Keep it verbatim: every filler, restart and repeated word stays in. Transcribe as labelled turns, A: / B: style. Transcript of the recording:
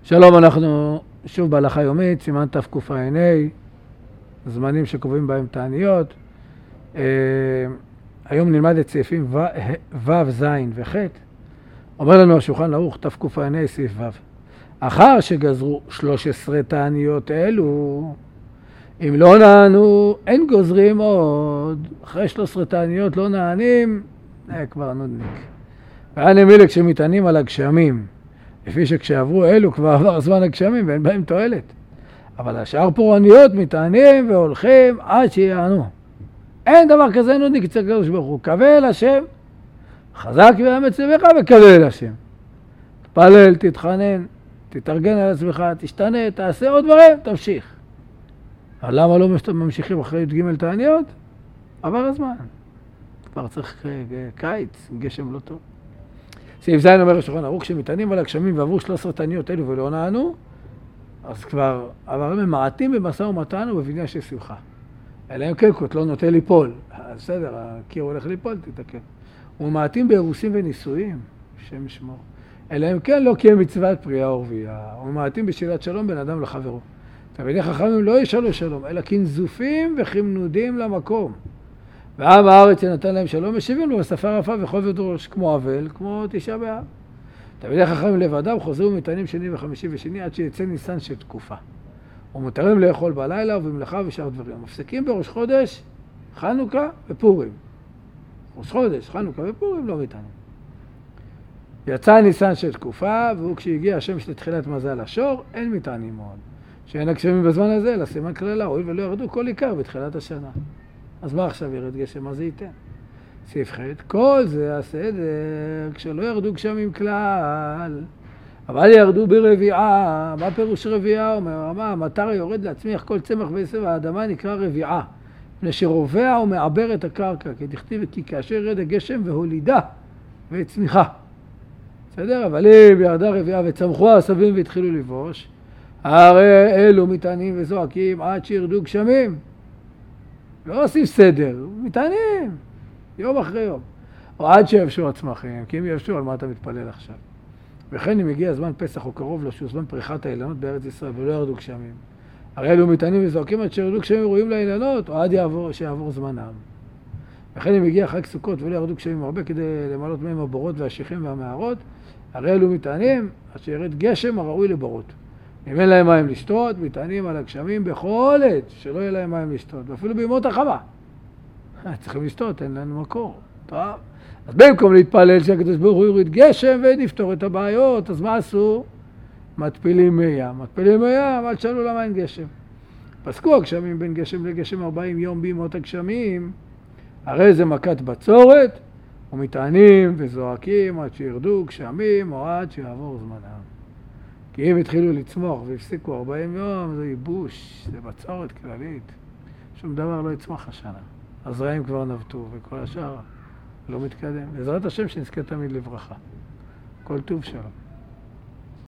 A: שלום, אנחנו שוב בהלכה יומית, סימן תקע"ה, זמנים שקובעים בהם תעניות. אה, היום נלמד את סעיפים ו', ז' וח'. אומר לנו השולחן ערוך תקע"ה סעיף ו'. אחר שגזרו שלוש עשרה תעניות אלו, אם לא נענו, אין גוזרים עוד. אחרי שלוש עשרה תעניות לא נענים, זה כבר נודניק. ואני מילה כשמתענים על הגשמים, לפי שכשעברו אלו כבר עבר זמן הגשמים ואין בהם תועלת. אבל השאר פורעניות מתענים והולכים עד שיענו. אין דבר כזה נודניק אצל הקדוש ברוך הוא. קווה אל השם, חזק ואמץ לבך וקווה אל השם. תפלל, תתחנן, תתארגן על עצמך, תשתנה, תעשה עוד דברים, תמשיך. אבל למה לא ממשיכים אחרי ג' תעניות? עבר הזמן. כבר צריך קיץ, גשם לא טוב. סעיף ז' אומר השולחן ערוך, כשמתענים על הגשמים ועברו שלוש עשרה תעניות אלו ולא נענו, אז כבר עברים ממעטים במשא ומתן ובבניין של שמחה. אלא אם כן קוטלו נוטה ליפול. בסדר, הקיר הולך ליפול, תתקן. וממעטים באירוסים ונישואים, שם ישמור. אלא אם כן לא קיים מצוות פריאה ורבייה. וממעטים בשאלת שלום בין אדם לחברו. תלמידי חכמים לא ישאלו שלום, אלא כנזופים וכמנודים למקום. ועם הארץ שנתן להם שלום, משיבים לו בשפה רפה וכובד ראש, כמו אבל, כמו תשעה באב. תלמידי חכמים לבדם חוזרים ומתענים שני וחמישי ושני עד שיצא ניסן של תקופה. ומותרים לאכול בלילה ובמלאכה ושאר דברים. מפסיקים בראש חודש, חנוכה ופורים. ראש חודש, חנוכה ופורים לא מתענים. יצא ניסן של תקופה, והוא כשהגיע השמש לתחילת מזל השור, אין מתענים מאוד. שאין הגשמים בזמן הזה, אלא סימן כללה, הואיל ולא ירדו כל עיקר בתחילת השנה. אז מה עכשיו ירד גשם? מה זה ייתן? סעיף ח' כל זה הסדר, כשלא ירדו גשמים כלל, אבל ירדו ברביעה. מה פירוש רביעה? אומר, מה, המטר יורד להצמיח כל צמח ועשב האדמה נקרא רביעה. מפני שרובע ומעבר את הקרקע, כי תכתיב כי כאשר ירד הגשם והולידה וצמיחה. בסדר? אבל אם ירדה רביעה וצמחו העשבים והתחילו לבוש, הרי אלו מתענים וזועקים עד שירדו גשמים. לא עושים סדר, מתענים, יום אחרי יום. או עד שיבשו הצמחים, כי אם יבשו, על מה אתה מתפלל עכשיו? וכן אם הגיע זמן פסח או קרוב לו, שהוא זמן פריחת האילנות בארץ ישראל, ולא ירדו גשמים. הרי אלו מתענים וזועקים עד שירדו גשמים ראויים לאילנות, או עד יעבור, שיעבור זמנם. וכן אם הגיע חג סוכות ולא ירדו גשמים הרבה כדי למלות מהם הבורות והשיחים והמערות, הרי אלו מתענים עד שירד גשם הראוי לבורות. אם אין להם מים לשתות, מתענים על הגשמים בכל עת, שלא יהיה להם מים לשתות, ואפילו בימות החמה. צריכים לשתות, אין לנו מקור. טוב. אז במקום להתפלל שהקדוש ברוך הוא יוריד גשם ונפתור את הבעיות, אז מה עשו? מתפילים מי ים. מתפילים מי ים, אל תשאלו למה אין גשם. פסקו הגשמים בין גשם לגשם ארבעים יום בימות הגשמים, הרי זה מכת בצורת, ומתענים וזועקים עד שירדו גשמים או עד שיעבור זמנם. כי אם התחילו לצמוח והפסיקו ארבעים יום, זה ייבוש, זה בצורת כללית. שום דבר לא יצמח השנה. הזרעים כבר נבטו וכל השאר לא מתקדם. בעזרת השם שנזכה תמיד לברכה. כל טוב שלום.